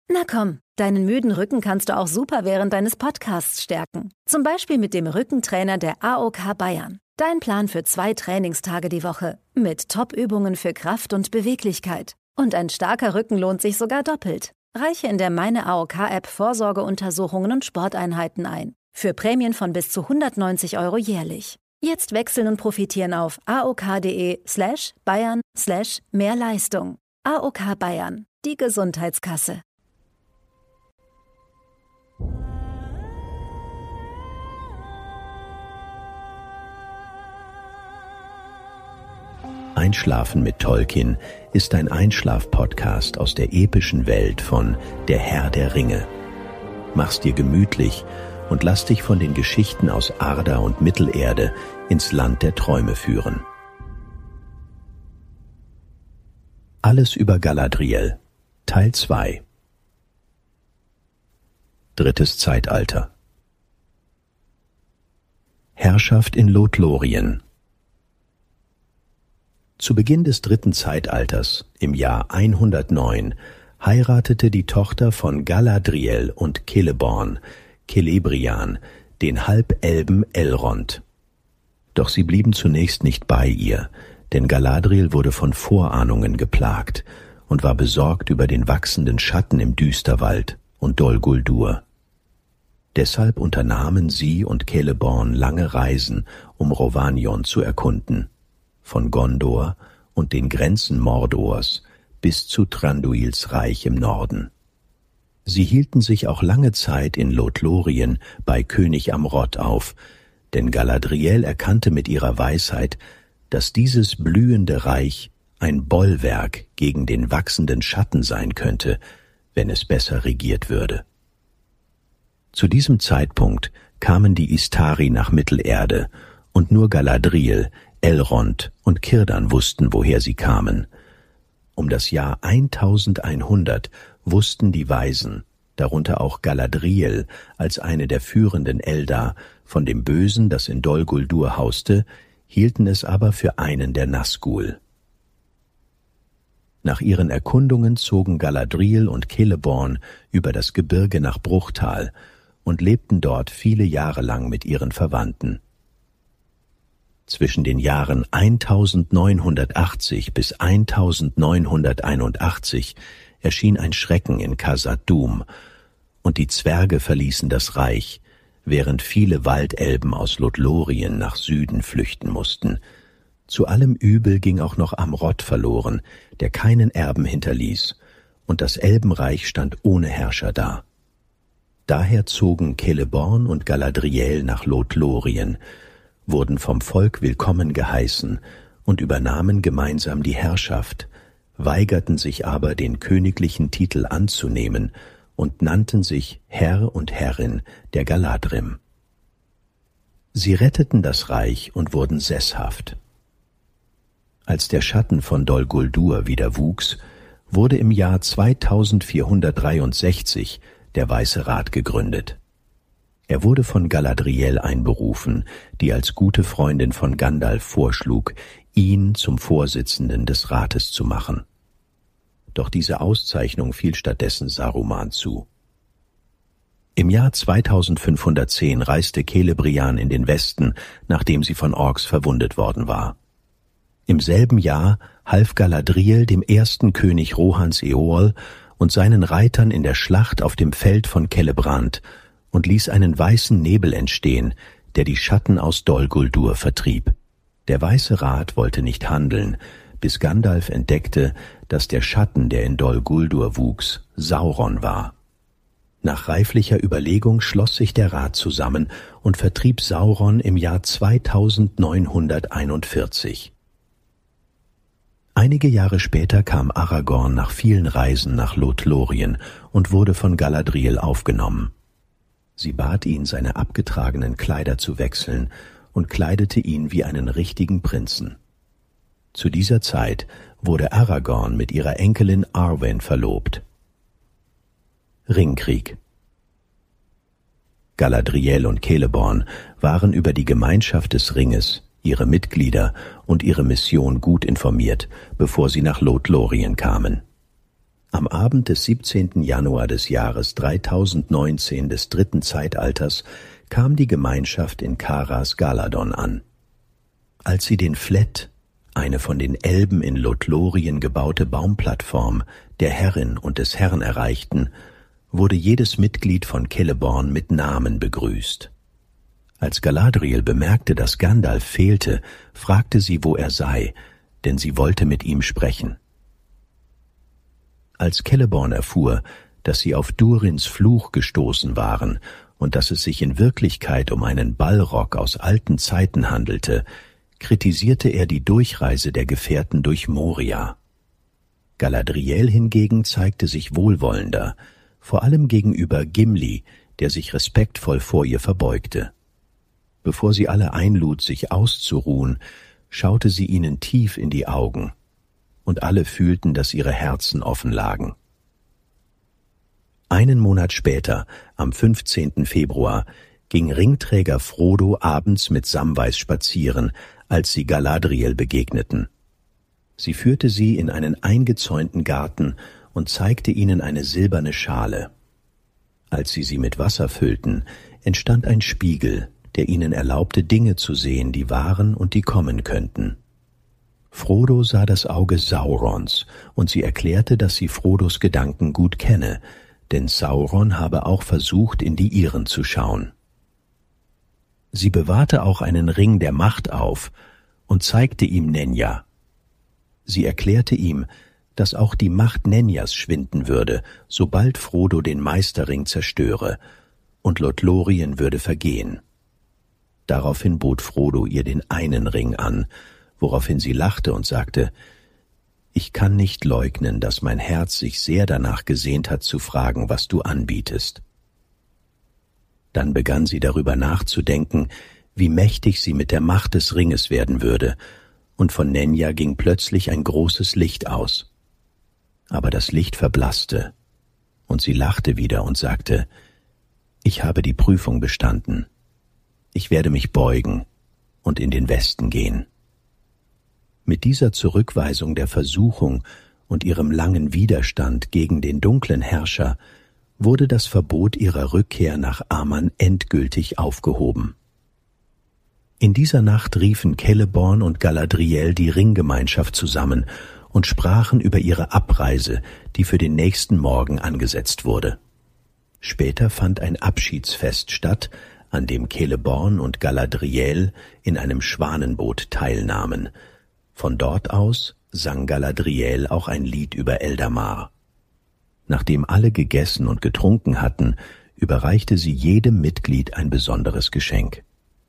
Na komm, deinen müden Rücken kannst du auch super während deines Podcasts stärken. Zum Beispiel mit dem Rückentrainer der AOK Bayern. Dein Plan für 2 Trainingstage die Woche. Mit Top-Übungen für Kraft und Beweglichkeit. Und ein starker Rücken lohnt sich sogar doppelt. Reiche in der Meine AOK-App Vorsorgeuntersuchungen und Sporteinheiten ein. Für Prämien von bis zu 190 € jährlich. Jetzt wechseln und profitieren auf aok.de/bayern/Mehrleistung. AOK Bayern, die Gesundheitskasse. Einschlafen mit Tolkien ist ein Einschlaf-Podcast aus der epischen Welt von Der Herr der Ringe. Mach's dir gemütlich und lass dich von den Geschichten aus Arda und Mittelerde ins Land der Träume führen. Alles über Galadriel, Teil 2. Drittes Zeitalter. Herrschaft in Lothlorien. Zu Beginn des dritten Zeitalters, im Jahr 109, heiratete die Tochter von Galadriel und Celeborn, Celebrian, den Halbelben Elrond. Doch sie blieben zunächst nicht bei ihr, denn Galadriel wurde von Vorahnungen geplagt und war besorgt über den wachsenden Schatten im Düsterwald und Dol Guldur. Deshalb unternahmen sie und Celeborn lange Reisen, um Rhovanion zu erkunden. Von Gondor und den Grenzen Mordors bis zu Thranduils Reich im Norden. Sie hielten sich auch lange Zeit in Lothlorien bei König Amrod auf, denn Galadriel erkannte mit ihrer Weisheit, dass dieses blühende Reich ein Bollwerk gegen den wachsenden Schatten sein könnte, wenn es besser regiert würde. Zu diesem Zeitpunkt kamen die Istari nach Mittelerde, und nur Galadriel, Elrond und Círdan wussten, woher sie kamen. Um das Jahr 1100 wussten die Weisen, darunter auch Galadriel als eine der führenden Eldar, von dem Bösen, das in Dol Guldur hauste, hielten es aber für einen der Nazgul. Nach ihren Erkundungen zogen Galadriel und Celeborn über das Gebirge nach Bruchtal und lebten dort viele Jahre lang mit ihren Verwandten. Zwischen den Jahren 1980 bis 1981 erschien ein Schrecken in Khazad-dûm, und die Zwerge verließen das Reich, während viele Waldelben aus Lothlorien nach Süden flüchten mussten. Zu allem Übel ging auch noch Amrod verloren, der keinen Erben hinterließ, und das Elbenreich stand ohne Herrscher da. Daher zogen Celeborn und Galadriel nach Lothlorien, wurden vom Volk willkommen geheißen und übernahmen gemeinsam die Herrschaft, weigerten sich aber, den königlichen Titel anzunehmen und nannten sich Herr und Herrin der Galadrim. Sie retteten das Reich und wurden sesshaft. Als der Schatten von Dol Guldur wieder wuchs, wurde im Jahr 2463 der Weiße Rat gegründet. Er wurde von Galadriel einberufen, die als gute Freundin von Gandalf vorschlug, ihn zum Vorsitzenden des Rates zu machen. Doch diese Auszeichnung fiel stattdessen Saruman zu. Im Jahr 2510 reiste Celebrian in den Westen, nachdem sie von Orks verwundet worden war. Im selben Jahr half Galadriel dem ersten König Rohans Eorl und seinen Reitern in der Schlacht auf dem Feld von Celebrant und ließ einen weißen Nebel entstehen, der die Schatten aus Dol Guldur vertrieb. Der Weiße Rat wollte nicht handeln, bis Gandalf entdeckte, dass der Schatten, der in Dol Guldur wuchs, Sauron war. Nach reiflicher Überlegung schloss sich der Rat zusammen und vertrieb Sauron im Jahr 2941. Einige Jahre später kam Aragorn nach vielen Reisen nach Lothlorien und wurde von Galadriel aufgenommen. Sie bat ihn, seine abgetragenen Kleider zu wechseln und kleidete ihn wie einen richtigen Prinzen. Zu dieser Zeit wurde Aragorn mit ihrer Enkelin Arwen verlobt. Ringkrieg. Galadriel und Celeborn waren über die Gemeinschaft des Ringes, ihre Mitglieder und ihre Mission gut informiert, bevor sie nach Lothlorien kamen. Am Abend des 17. Januar des Jahres 3019 des dritten Zeitalters kam die Gemeinschaft in Karas Galadon an. Als sie den Flett, eine von den Elben in Lothlorien gebaute Baumplattform der Herrin und des Herrn erreichten, wurde jedes Mitglied von Celeborn mit Namen begrüßt. Als Galadriel bemerkte, dass Gandalf fehlte, fragte sie, wo er sei, denn sie wollte mit ihm sprechen. Als Celeborn erfuhr, dass sie auf Durins Fluch gestoßen waren und dass es sich in Wirklichkeit um einen Balrog aus alten Zeiten handelte, kritisierte er die Durchreise der Gefährten durch Moria. Galadriel hingegen zeigte sich wohlwollender, vor allem gegenüber Gimli, der sich respektvoll vor ihr verbeugte. Bevor sie alle einlud, sich auszuruhen, schaute sie ihnen tief in die Augen, und alle fühlten, dass ihre Herzen offen lagen. Einen Monat später, am 15. Februar, ging Ringträger Frodo abends mit Samwise spazieren, als sie Galadriel begegneten. Sie führte sie in einen eingezäunten Garten und zeigte ihnen eine silberne Schale. Als sie mit Wasser füllten, entstand ein Spiegel, der ihnen erlaubte, Dinge zu sehen, die waren und die kommen könnten. Frodo sah das Auge Saurons, und sie erklärte, dass sie Frodos Gedanken gut kenne, denn Sauron habe auch versucht, in die ihren zu schauen. Sie bewahrte auch einen Ring der Macht auf und zeigte ihm Nenya. Sie erklärte ihm, dass auch die Macht Nenyas schwinden würde, sobald Frodo den Meisterring zerstöre, und Lothlorien würde vergehen. Daraufhin bot Frodo ihr den einen Ring an, woraufhin sie lachte und sagte, »Ich kann nicht leugnen, dass mein Herz sich sehr danach gesehnt hat zu fragen, was du anbietest.« Dann begann sie darüber nachzudenken, wie mächtig sie mit der Macht des Ringes werden würde, und von Nenya ging plötzlich ein großes Licht aus. Aber das Licht verblasste, und sie lachte wieder und sagte, »Ich habe die Prüfung bestanden. Ich werde mich beugen und in den Westen gehen.« Mit dieser Zurückweisung der Versuchung und ihrem langen Widerstand gegen den dunklen Herrscher wurde das Verbot ihrer Rückkehr nach Aman endgültig aufgehoben. In dieser Nacht riefen Celeborn und Galadriel die Ringgemeinschaft zusammen und sprachen über ihre Abreise, die für den nächsten Morgen angesetzt wurde. Später fand ein Abschiedsfest statt, an dem Celeborn und Galadriel in einem Schwanenboot teilnahmen. Von dort aus sang Galadriel auch ein Lied über Eldamar. Nachdem alle gegessen und getrunken hatten, überreichte sie jedem Mitglied ein besonderes Geschenk.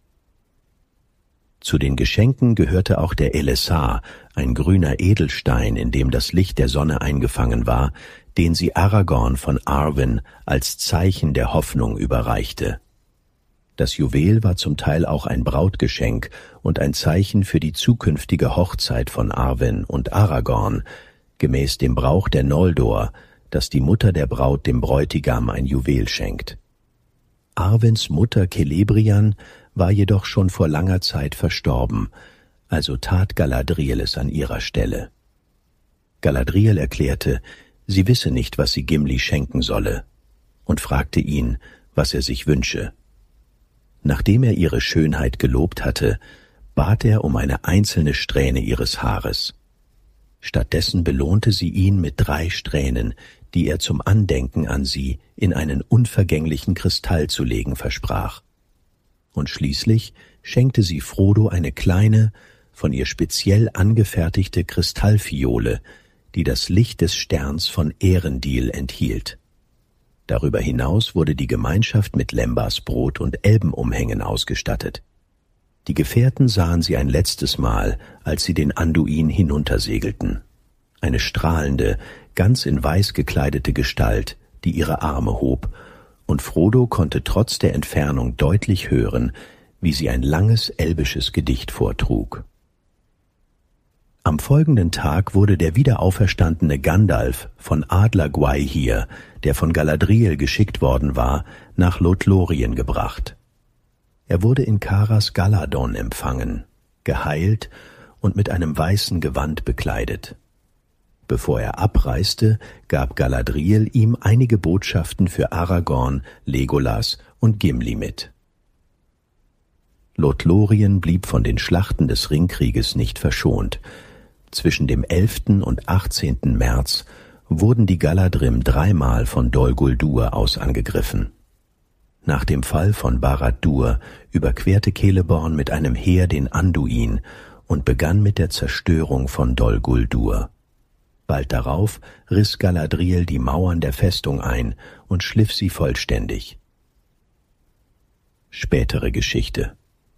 Zu den Geschenken gehörte auch der Elessar, ein grüner Edelstein, in dem das Licht der Sonne eingefangen war, den sie Aragorn von Arwen als Zeichen der Hoffnung überreichte. Das Juwel war zum Teil auch ein Brautgeschenk und ein Zeichen für die zukünftige Hochzeit von Arwen und Aragorn, gemäß dem Brauch der Noldor, dass die Mutter der Braut dem Bräutigam ein Juwel schenkt. Arwens Mutter Celebrian war jedoch schon vor langer Zeit verstorben, also tat Galadriel es an ihrer Stelle. Galadriel erklärte, sie wisse nicht, was sie Gimli schenken solle, und fragte ihn, was er sich wünsche. Nachdem er ihre Schönheit gelobt hatte, bat er um eine einzelne Strähne ihres Haares. Stattdessen belohnte sie ihn mit 3 Strähnen, die er zum Andenken an sie in einen unvergänglichen Kristall zu legen versprach. Und schließlich schenkte sie Frodo eine kleine, von ihr speziell angefertigte Kristallfiole, die das Licht des Sterns von Erendil enthielt. Darüber hinaus wurde die Gemeinschaft mit Lembas Brot und Elbenumhängen ausgestattet. Die Gefährten sahen sie ein letztes Mal, als sie den Anduin hinuntersegelten. Eine strahlende, ganz in weiß gekleidete Gestalt, die ihre Arme hob, und Frodo konnte trotz der Entfernung deutlich hören, wie sie ein langes elbisches Gedicht vortrug. Am folgenden Tag wurde der wiederauferstandene Gandalf von Adler Gwaihir, der von Galadriel geschickt worden war, nach Lothlorien gebracht. Er wurde in Karas Galadon empfangen, geheilt und mit einem weißen Gewand bekleidet. Bevor er abreiste, gab Galadriel ihm einige Botschaften für Aragorn, Legolas und Gimli mit. Lothlorien blieb von den Schlachten des Ringkrieges nicht verschont. Zwischen dem 11. und 18. März wurden die Galadrim dreimal von Dol Guldur aus angegriffen. Nach dem Fall von Barad-dûr überquerte Celeborn mit einem Heer den Anduin und begann mit der Zerstörung von Dol Guldur. Bald darauf riss Galadriel die Mauern der Festung ein und schliff sie vollständig. Spätere Geschichte.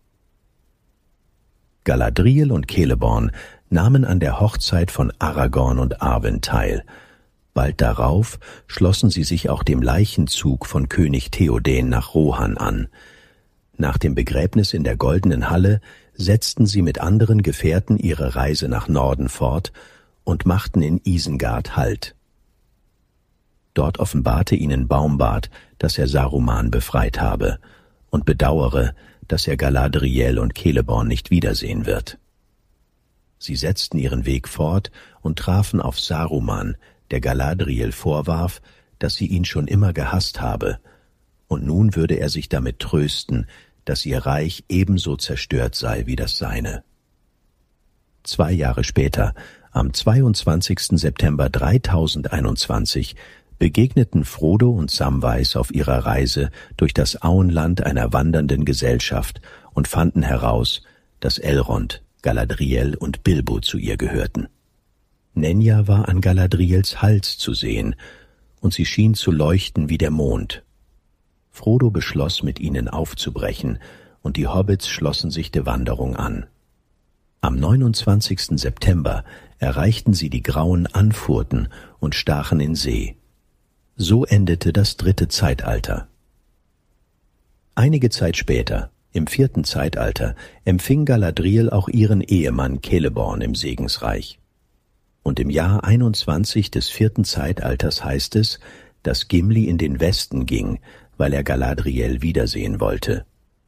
Galadriel und Celeborn nahmen an der Hochzeit von Aragorn und Arwen teil. Bald darauf schlossen sie sich auch dem Leichenzug von König Theoden nach Rohan an. Nach dem Begräbnis in der Goldenen Halle setzten sie mit anderen Gefährten ihre Reise nach Norden fort und machten in Isengard Halt. Dort offenbarte ihnen Baumbart, dass er Saruman befreit habe, und bedauere, dass er Galadriel und Celeborn nicht wiedersehen wird. Sie setzten ihren Weg fort und trafen auf Saruman, der Galadriel vorwarf, dass sie ihn schon immer gehasst habe, und nun würde er sich damit trösten, dass ihr Reich ebenso zerstört sei wie das seine. 2 Jahre später, am 22. September 3021, begegneten Frodo und Samwise auf ihrer Reise durch das Auenland einer wandernden Gesellschaft und fanden heraus, dass Elrond, Galadriel und Bilbo zu ihr gehörten. Nenja war an Galadriels Hals zu sehen, und sie schien zu leuchten wie der Mond. Frodo beschloss, mit ihnen aufzubrechen, und die Hobbits schlossen sich der Wanderung an. Am 29. September erreichten sie die grauen Anfurten und stachen in See. So endete das 3. Zeitalter. Einige Zeit später, im 4. Zeitalter, empfing Galadriel auch ihren Ehemann Celeborn im Segensreich. Und im Jahr 21 des 4. Zeitalters heißt es, dass Gimli in den Westen ging, weil er Galadriel wiedersehen wollte.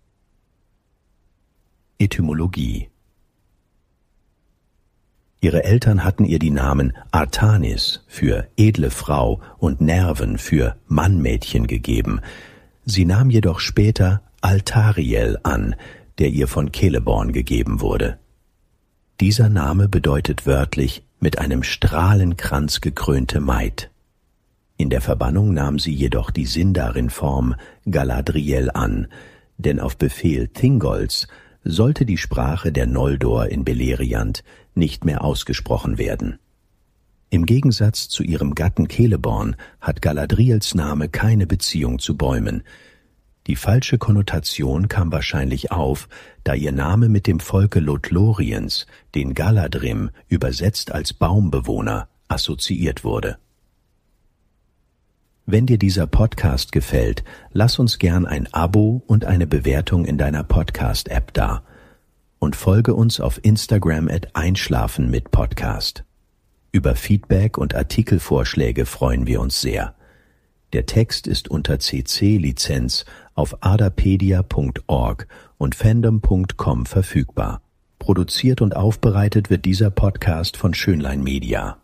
Etymologie. Ihre Eltern hatten ihr die Namen Artanis für edle Frau und Nerven für Mannmädchen gegeben. Sie nahm jedoch später Altariel an, der ihr von Celeborn gegeben wurde. Dieser Name bedeutet wörtlich mit einem Strahlenkranz gekrönte Maid. In der Verbannung nahm sie jedoch die Sindarin-Form Galadriel an, denn auf Befehl Thingolls sollte die Sprache der Noldor in Beleriand nicht mehr ausgesprochen werden. Im Gegensatz zu ihrem Gatten Celeborn hat Galadriels Name keine Beziehung zu Bäumen. Die falsche Konnotation kam wahrscheinlich auf, da ihr Name mit dem Volke Lothloriens, den Galadrim, übersetzt als Baumbewohner, assoziiert wurde. Wenn dir dieser Podcast gefällt, lass uns gern ein Abo und eine Bewertung in deiner Podcast-App da und folge uns auf Instagram @einschlafen-mit-Podcast. Über Feedback und Artikelvorschläge freuen wir uns sehr. Der Text ist unter CC-Lizenz auf adapedia.org und fandom.com verfügbar. Produziert und aufbereitet wird dieser Podcast von Schönlein Media.